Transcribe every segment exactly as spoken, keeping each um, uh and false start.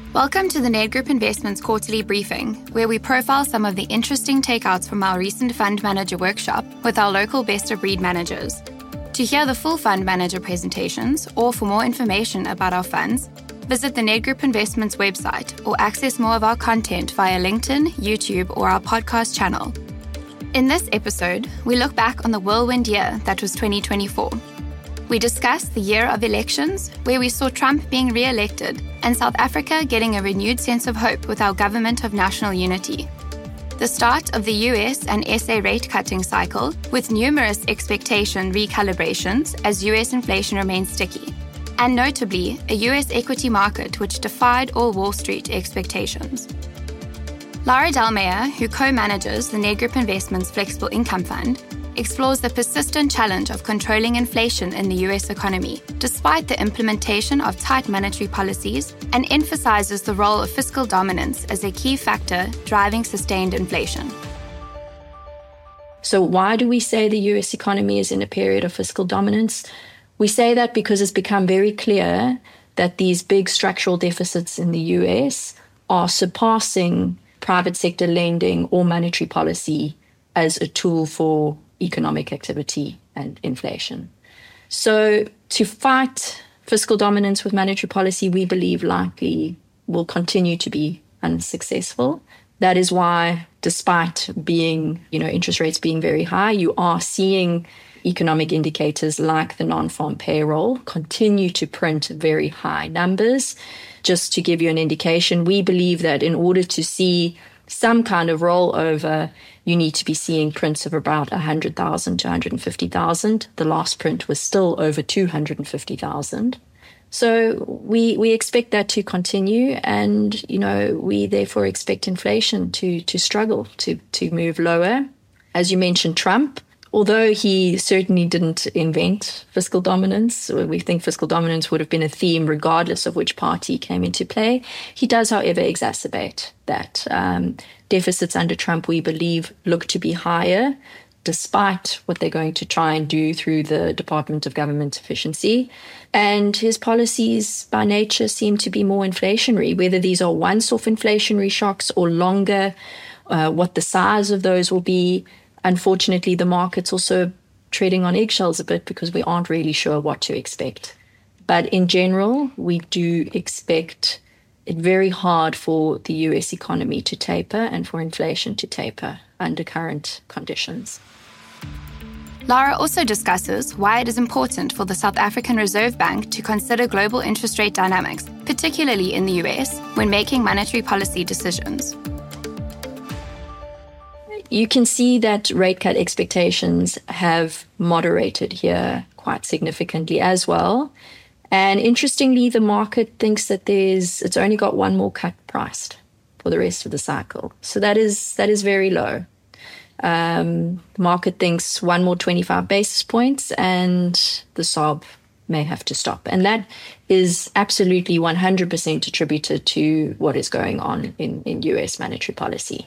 Welcome to the Nedgroup Investments Quarterly Briefing, where we profile some of the interesting takeouts from our recent fund manager workshop with our local best-of-breed managers. To hear the full fund manager presentations or for more information about our funds, visit the Nedgroup Investments website or access more of our content via LinkedIn, YouTube, or our podcast channel. In this episode, we look back on the whirlwind year that was twenty twenty-four. We discuss the year of elections, where we saw Trump being re-elected and South Africa getting a renewed sense of hope with our government of national unity. The start of the U S and S A rate cutting cycle, with numerous expectation recalibrations as U S inflation remains sticky. And notably, a U S equity market which defied all Wall Street expectations. Lara Delmeyer, who co-manages the Nedgroup Investments Flexible Income Fund, explores the persistent challenge of controlling inflation in the U S economy, despite the implementation of tight monetary policies, and emphasizes the role of fiscal dominance as a key factor driving sustained inflation. So why do we say the U S economy is in a period of fiscal dominance? We say that because it's become very clear that these big structural deficits in the U S are surpassing private sector lending or monetary policy as a tool for economic activity and inflation. So to fight fiscal dominance with monetary policy, we believe likely will continue to be unsuccessful. That is why, despite being, you know, interest rates being very high, you are seeing economic indicators like the non-farm payroll continue to print very high numbers. Just to give you an indication, we believe that in order to see some kind of rollover, you need to be seeing prints of about one hundred thousand to one hundred fifty thousand. The last print was still over two hundred fifty thousand. So we we expect that to continue, and you know we therefore expect inflation to to struggle to to move lower. As you mentioned, Trump, although he certainly didn't invent fiscal dominance, we think fiscal dominance would have been a theme regardless of which party came into play. He does, however, exacerbate that. Um, deficits under Trump, we believe, look to be higher, despite what they're going to try and do through the Department of Government Efficiency. And his policies, by nature, seem to be more inflationary, whether these are once-off inflationary shocks or longer, uh, what the size of those will be. Unfortunately, the market's also treading on eggshells a bit because we aren't really sure what to expect. But in general, we do expect it very hard for the U S economy to taper and for inflation to taper under current conditions. Lara also discusses why it is important for the South African Reserve Bank to consider global interest rate dynamics, particularly in the U S, when making monetary policy decisions. You can see that rate cut expectations have moderated here quite significantly as well. And interestingly, the market thinks that there's it's only got one more cut priced for the rest of the cycle. So that is that is very low. Um, the market thinks one more twenty-five basis points and the S A R B may have to stop. And that is absolutely one hundred percent attributed to what is going on in, in U S monetary policy.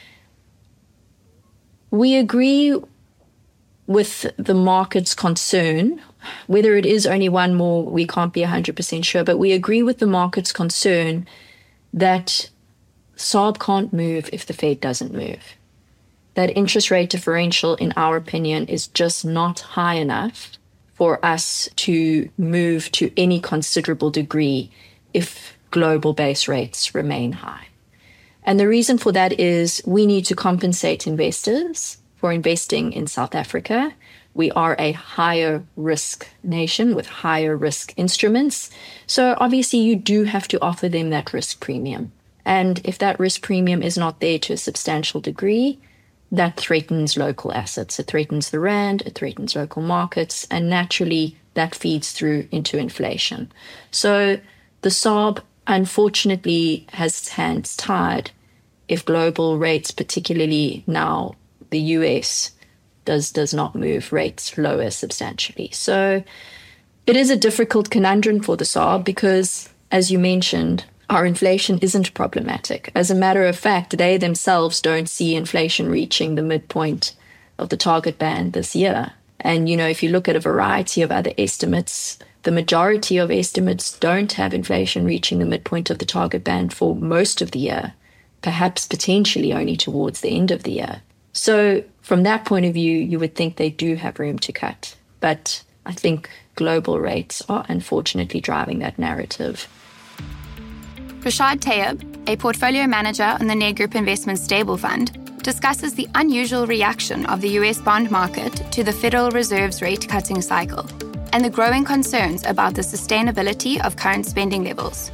We agree with the market's concern. Whether it is only one more, we can't be one hundred percent sure, but we agree with the market's concern that S A R B can't move if the Fed doesn't move. That interest rate differential, in our opinion, is just not high enough for us to move to any considerable degree if global base rates remain high. And the reason for that is we need to compensate investors for investing in South Africa. We are a higher risk nation with higher risk instruments. So obviously you do have to offer them that risk premium. And if that risk premium is not there to a substantial degree, that threatens local assets. It threatens the rand, it threatens local markets, and naturally that feeds through into inflation. So the S A R B, unfortunately, has its hands tied if global rates, particularly now the U S, does does not move rates lower substantially. So it is a difficult conundrum for the S A R B because, as you mentioned, our inflation isn't problematic. As a matter of fact, they themselves don't see inflation reaching the midpoint of the target band this year. And, you know, if you look at a variety of other estimates, the majority of estimates don't have inflation reaching the midpoint of the target band for most of the year, perhaps potentially only towards the end of the year. So from that point of view, you would think they do have room to cut. But I think global rates are unfortunately driving that narrative. Rashad Tayyib, a portfolio manager on the Nedgroup Investments Stable Fund, discusses the unusual reaction of the U S bond market to the Federal Reserve's rate-cutting cycle and the growing concerns about the sustainability of current spending levels.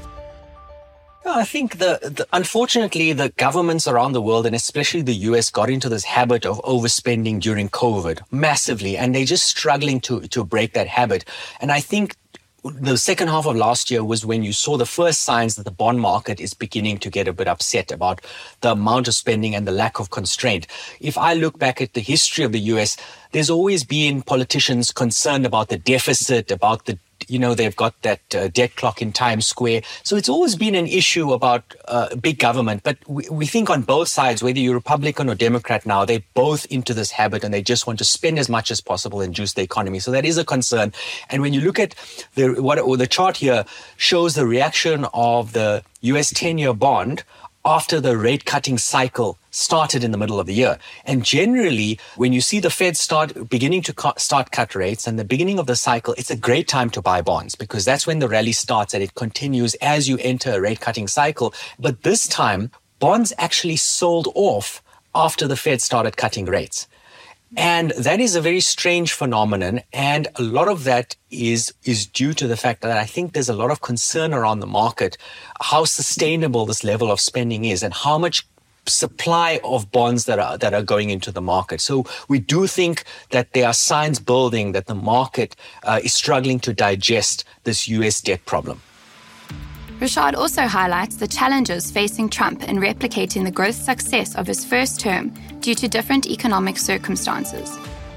I think the, the unfortunately the governments around the world, and especially the U S, got into this habit of overspending during COVID massively, and they're just struggling to to break that habit. And I think the second half of last year was when you saw the first signs that the bond market is beginning to get a bit upset about the amount of spending and the lack of constraint. If I look back at the history of the U S, there's always been politicians concerned about the deficit, about the You know, they've got that uh, debt clock in Times Square. So it's always been an issue about uh, big government. But we, we think on both sides, whether you're Republican or Democrat now, they're both into this habit and they just want to spend as much as possible and juice the economy. So that is a concern. And when you look at the what or the chart here shows the reaction of the U S ten-year bond after the rate-cutting cycle started in the middle of the year. And generally, when you see the Fed start beginning to cut, start cut rates and the beginning of the cycle, it's a great time to buy bonds because that's when the rally starts and it continues as you enter a rate-cutting cycle. But this time, bonds actually sold off after the Fed started cutting rates. And that is a very strange phenomenon. And a lot of that is, is due to the fact that I think there's a lot of concern around the market, how sustainable this level of spending is and how much supply of bonds that are, that are going into the market. So we do think that there are signs building that the market uh, is struggling to digest this U S debt problem. Rashad also highlights the challenges facing Trump in replicating the growth success of his first term due to different economic circumstances.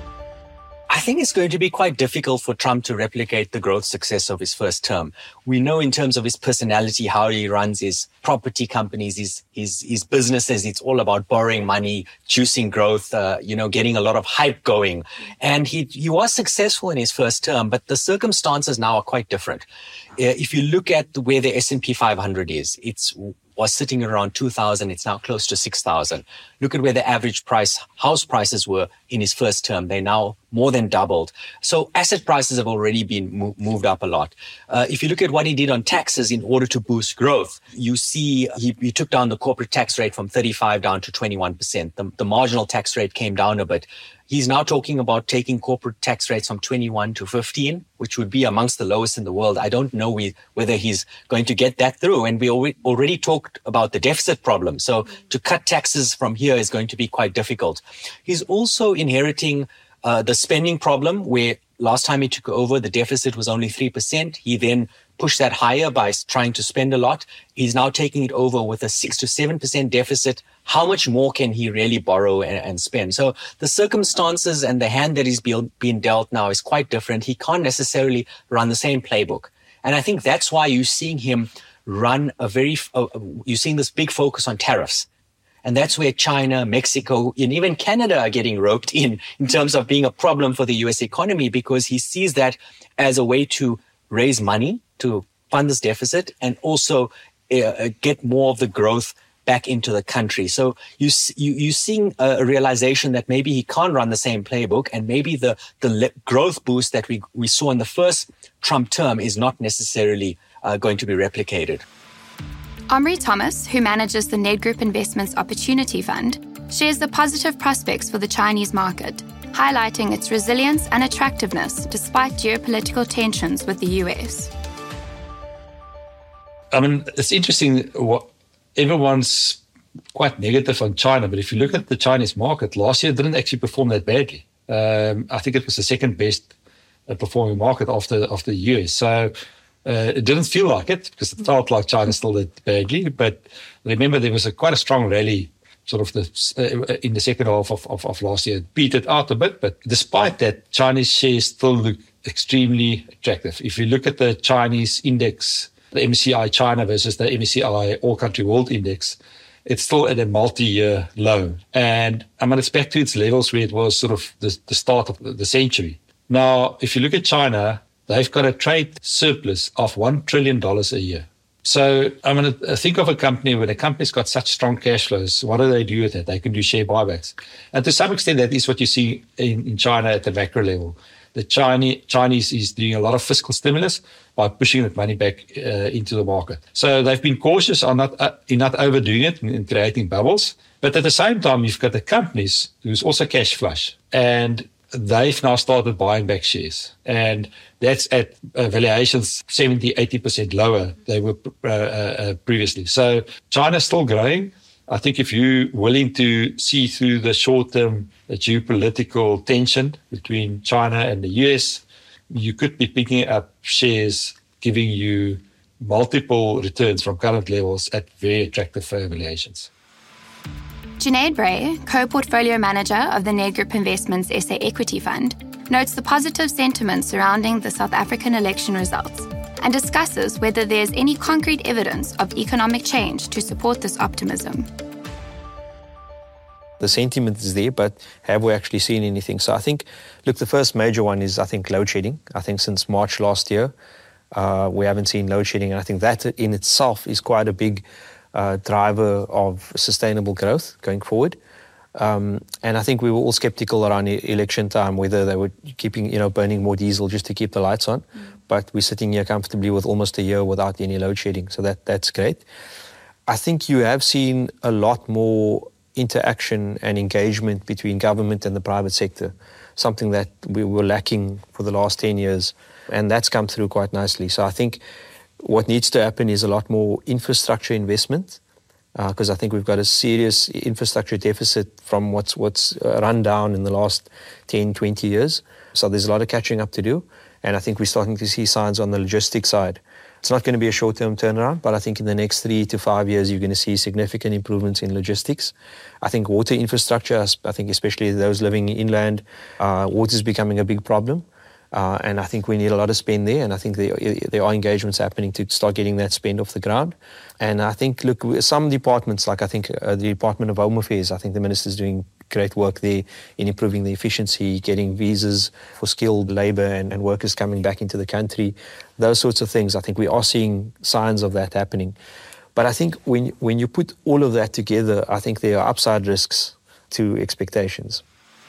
I think it's going to be quite difficult for Trump to replicate the growth success of his first term. We know in terms of his personality, how he runs his property companies, his his, his businesses. It's all about borrowing money, juicing growth, uh, you know, getting a lot of hype going. And he he was successful in his first term, but the circumstances now are quite different. Uh, if you look at where the S and P five hundred is, it's was sitting around two thousand. It's now close to six thousand. Look at where the average price, house prices were in his first term. They now more than doubled. So asset prices have already been mo- moved up a lot. Uh, if you look at what he did on taxes in order to boost growth, you see he, he took down the corporate tax rate from thirty-five down to twenty-one percent. The, the marginal tax rate came down a bit. He's now talking about taking corporate tax rates from twenty-one to fifteen, which would be amongst the lowest in the world. I don't know we, whether he's going to get that through. And we already, already talked about the deficit problem. So to cut taxes from here is going to be quite difficult. He's also inheriting uh, the spending problem where last time he took over, the deficit was only three percent. He then pushed that higher by trying to spend a lot. He's now taking it over with a six to seven percent deficit. How much more can he really borrow and, and spend? So the circumstances and the hand that he's been dealt now is quite different. He can't necessarily run the same playbook. And I think that's why you're seeing him run a very, uh, you're seeing this big focus on tariffs. And that's where China, Mexico, and even Canada are getting roped in, in terms of being a problem for the U S economy, because he sees that as a way to raise money to fund this deficit and also uh, get more of the growth back into the country. So you, you, you're seeing a realization that maybe he can't run the same playbook, and maybe the, the le- growth boost that we, we saw in the first Trump term is not necessarily uh, going to be replicated. Omri Thomas, who manages the Nedgroup Investments Opportunity Fund, shares the positive prospects for the Chinese market, highlighting its resilience and attractiveness despite geopolitical tensions with the U S. I mean, it's interesting what everyone's quite negative on China, but if you look at the Chinese market, last year it didn't actually perform that badly. Um, I think it was the second best uh, performing market after after the U S. So uh, it didn't feel like it because it felt like China still did badly. But remember, there was a quite a strong rally sort of the, uh, in the second half of, of, of last year. It beat it out a bit, but despite that, Chinese shares still look extremely attractive. If you look at the Chinese index, the M S C I China versus the M S C I All Country World Index, it's still at a multi-year low. And I mean, it's back to its levels where it was sort of the, the start of the century. Now, if you look at China, they've got a trade surplus of one trillion dollars a year. So I'm going to think of a company, when a company's got such strong cash flows, what do they do with it? They can do share buybacks. And to some extent, that is what you see in, in China at the macro level. The Chinese, Chinese is doing a lot of fiscal stimulus by pushing that money back uh, into the market. So they've been cautious on not, uh, in not overdoing it and creating bubbles. But at the same time, you've got the companies who's also cash flush. And they've now started buying back shares. And that's at uh, valuations seventy, eighty percent lower they were uh, uh, previously. So China's still growing. I think if you're willing to see through the short-term geopolitical tension between China and the U S, you could be picking up shares giving you multiple returns from current levels at very attractive valuations. Junaid Bray, co-portfolio manager of the Ned Group Investments S A Equity Fund, notes the positive sentiment surrounding the South African election results and discusses whether there's any concrete evidence of economic change to support this optimism. The sentiment is there, but have we actually seen anything? So I think, look, the first major one is, I think, load shedding. I think since March last year, uh, we haven't seen load shedding. And I think that in itself is quite a big uh, driver of sustainable growth going forward. Um, and I think we were all skeptical around e- election time, whether they were keeping, you know, burning more diesel just to keep the lights on. Mm. But we're sitting here comfortably with almost a year without any load shedding. So that that's great. I think you have seen a lot more interaction and engagement between government and the private sector, something that we were lacking for the last ten years. And that's come through quite nicely. So I think what needs to happen is a lot more infrastructure investment, because uh, I think we've got a serious infrastructure deficit from what's what's uh, run down in the last ten, twenty years. So there's a lot of catching up to do. And I think we're starting to see signs on the logistics side. It's not going to be a short-term turnaround, but I think in the next three to five years, you're going to see significant improvements in logistics. I think water infrastructure, I think especially those living inland, uh, water is becoming a big problem. Uh, and I think we need a lot of spend there. And I think there, there are engagements happening to start getting that spend off the ground. And I think, look, some departments, like I think uh, the Department of Home Affairs, I think the Minister's doing great work there in improving the efficiency, getting visas for skilled labour and, and workers coming back into the country. Those sorts of things, I think we are seeing signs of that happening. But I think when, when you put all of that together, I think there are upside risks to expectations.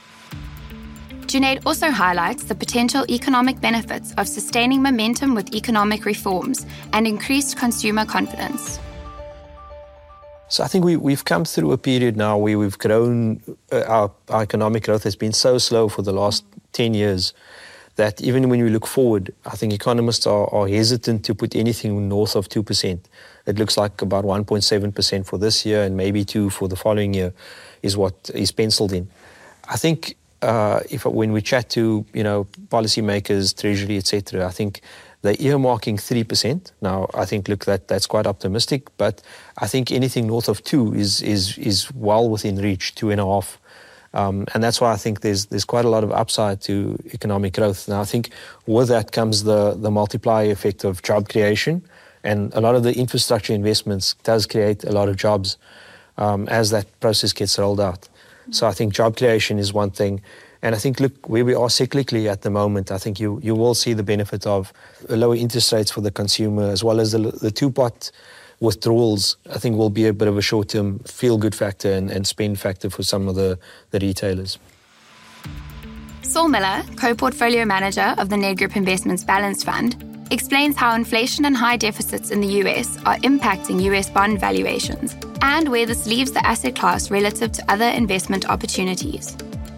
Junaid also highlights the potential economic benefits of sustaining momentum with economic reforms and increased consumer confidence. So I think we, we've come through a period now where we've grown, uh, our, our economic growth has been so slow for the last ten years that even when we look forward, I think economists are, are hesitant to put anything north of two percent. It looks like about one point seven percent for this year and maybe two for the following year is what is penciled in. I think uh, if when we chat to, you know, policymakers, Treasury, et cetera, I think they're earmarking three percent. Now, I think, look, that that's quite optimistic, but I think anything north of two is is is well within reach, two and a half. Um, and that's why I think there's there's quite a lot of upside to economic growth. Now, I think with that comes the, the multiplier effect of job creation, and a lot of the infrastructure investments does create a lot of jobs um, as that process gets rolled out. So I think job creation is one thing. And I think, look, where we are cyclically at the moment, I think you you will see the benefit of lower interest rates for the consumer, as well as the, the two-pot withdrawals, I think will be a bit of a short-term feel-good factor and, and spend factor for some of the, the retailers. Saul Miller, co-portfolio manager of the Ned Group Investments Balanced Fund, explains how inflation and high deficits in the U S are impacting U S bond valuations and where this leaves the asset class relative to other investment opportunities.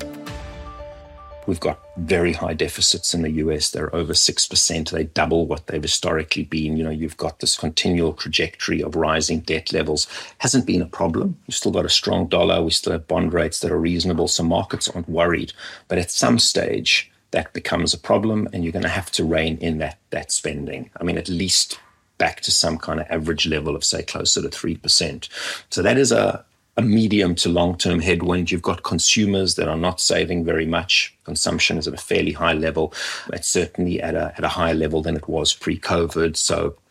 We've got very high deficits in the U S. They're over six percent. They double what they've historically been. You know, you've got this continual trajectory of rising debt levels. Hasn't been a problem. You've still got a strong dollar. We still have bond rates that are reasonable. So markets aren't worried. But at some stage, that becomes a problem and you're going to have to rein in that, that spending. I mean, at least back to some kind of average level of, say, closer to three percent. So that is a a medium to long-term headwind. You've got consumers that are not saving very much. Consumption is at a fairly high level. It's certainly at a, at a higher level than it was pre-COVID. So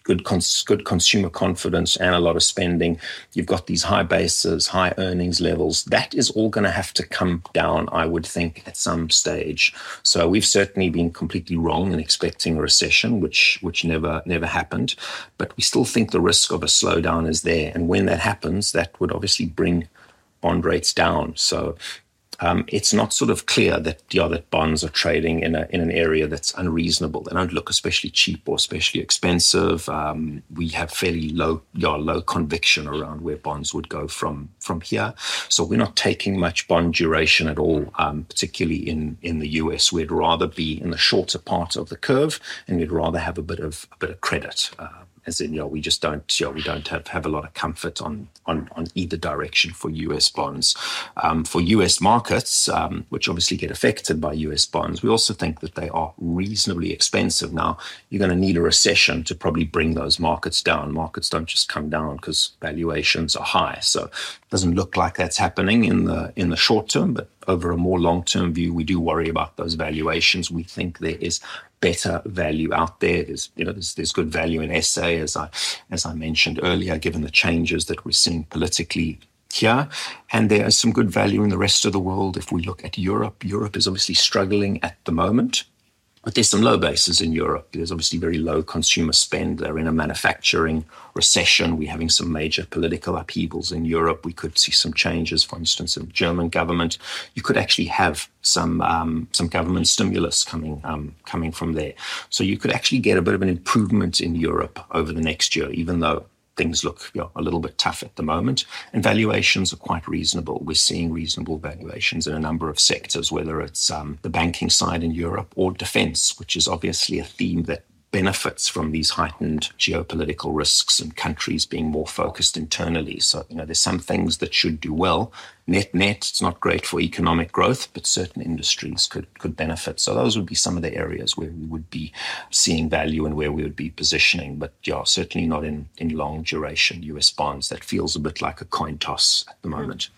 good cons- good consumer confidence and a lot of spending. You've got these high bases, high earnings levels. That is all going to have to come down, I would think, at some stage. So we've certainly been completely wrong in expecting a recession, which which never never happened. But we still think the risk of a slowdown is there. And when that happens, that would obviously bring bond rates down. So Um, it's not sort of clear that yeah, that bonds are trading in a in an area that's unreasonable. They don't look especially cheap or especially expensive. Um, we have fairly low yeah, low conviction around where bonds would go from from here. So we're not taking much bond duration at all, um, particularly in, in the U S. We'd rather be in the shorter part of the curve, and we'd rather have a bit of a bit of credit. Uh, As in, you know, we just don't, you know, we don't have, have a lot of comfort on, on, on either direction for U S bonds. Um, for U S markets, um, which obviously get affected by U S bonds, we also think that they are reasonably expensive. Now, you're going to need a recession to probably bring those markets down. Markets don't just come down because valuations are high. So it doesn't look like that's happening in the in the short term, but over a more long-term view, we do worry about those valuations. We think there is better value out there. There's, you know, there's, there's good value in S A, as I, as I mentioned earlier, given the changes that we're seeing politically here. And there is some good value in the rest of the world. If we look at Europe, Europe is obviously struggling at the moment. But there's some low bases in Europe. There's obviously very low consumer spend. They're in a manufacturing recession. We're having some major political upheavals in Europe. We could see some changes, for instance, in the German government. You could actually have some um, some government stimulus coming um, coming from there. So you could actually get a bit of an improvement in Europe over the next year, even though things look you know, a little bit tough at the moment. And valuations are quite reasonable. We're seeing reasonable valuations in a number of sectors, whether it's um, the banking side in Europe or defense, which is obviously a theme that benefits from these heightened geopolitical risks and countries being more focused internally. So, you know, there's some things that should do well. Net, net, it's not great for economic growth, but certain industries could, could benefit. So those would be some of the areas where we would be seeing value and where we would be positioning. But yeah, certainly not in, in long duration U S bonds. That feels a bit like a coin toss at the moment.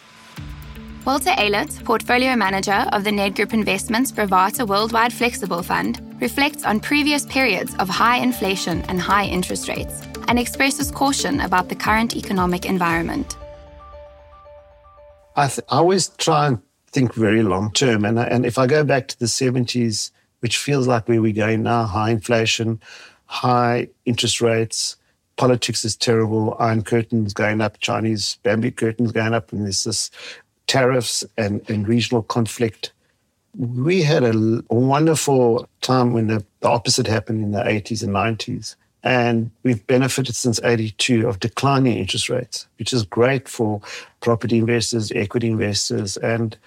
Walter Eilert, Portfolio Manager of the Nedgroup Investments Bravata Worldwide Flexible Fund, reflects on previous periods of high inflation and high interest rates and expresses caution about the current economic environment. I, th- I always try and think very long term. And, and if I go back to the seventies, which feels like where we're going now, high inflation, high interest rates, politics is terrible, Iron Curtain's going up, Chinese bamboo curtains going up, and there's this tariffs and, and regional conflict. We had a, a wonderful time when the, the opposite happened in the eighties and nineties. And we've benefited since eighty-two of declining interest rates, which is great for property investors, equity investors. And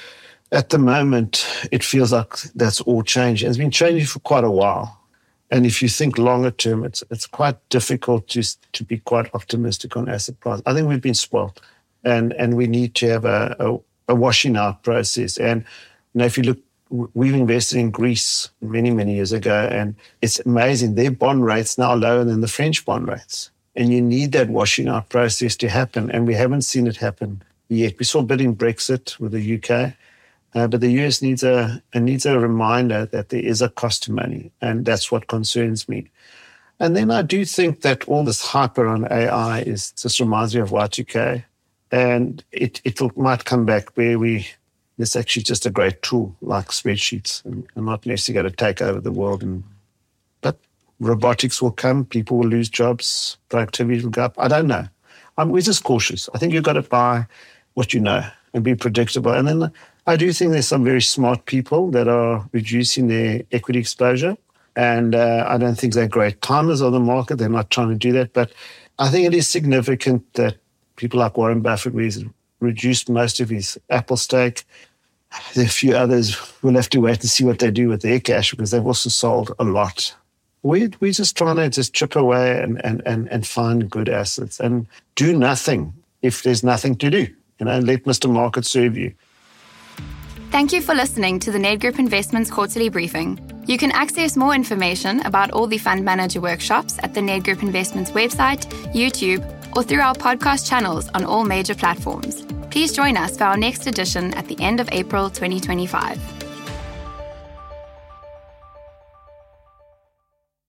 at the moment, it feels like that's all changing. It's been changing for quite a while. And if you think longer term, it's it's quite difficult to, to be quite optimistic on asset price. I think we've been spoiled. And and we need to have a, a, a washing out process. And you know, if you look, we've invested in Greece many, many years ago, and it's amazing. Their bond rates now are lower than the French bond rates. And you need that washing out process to happen. And we haven't seen it happen yet. We saw a bit in Brexit with the U K, uh, but the U S needs a, it needs a reminder that there is a cost to money. And that's what concerns me. And then I do think that all this hype around A I is just reminds me of Y two K. And it it might come back where we, it's actually just a great tool like spreadsheets and, and not necessarily going to take over the world. And But robotics will come, people will lose jobs, productivity will go up. I don't know. I'm, we're just cautious. I think you've got to buy what you know and be predictable. And then I do think there's some very smart people that are reducing their equity exposure. And uh, I don't think they're great timers of the market. They're not trying to do that. But I think it is significant that people like Warren Buffett, who's reduced most of his Apple stake. There are a few others. We'll have to wait and see what they do with their cash because they've also sold a lot. We're, we're just trying to just chip away and, and, and, and find good assets and do nothing if there's nothing to do. You know, let Mister Market serve you. Thank you for listening to the Nedgroup Investments Quarterly Briefing. You can access more information about all the fund manager workshops at the Nedgroup Investments website, YouTube, or through our podcast channels on all major platforms. Please join us for our next edition at the end of April twenty twenty-five.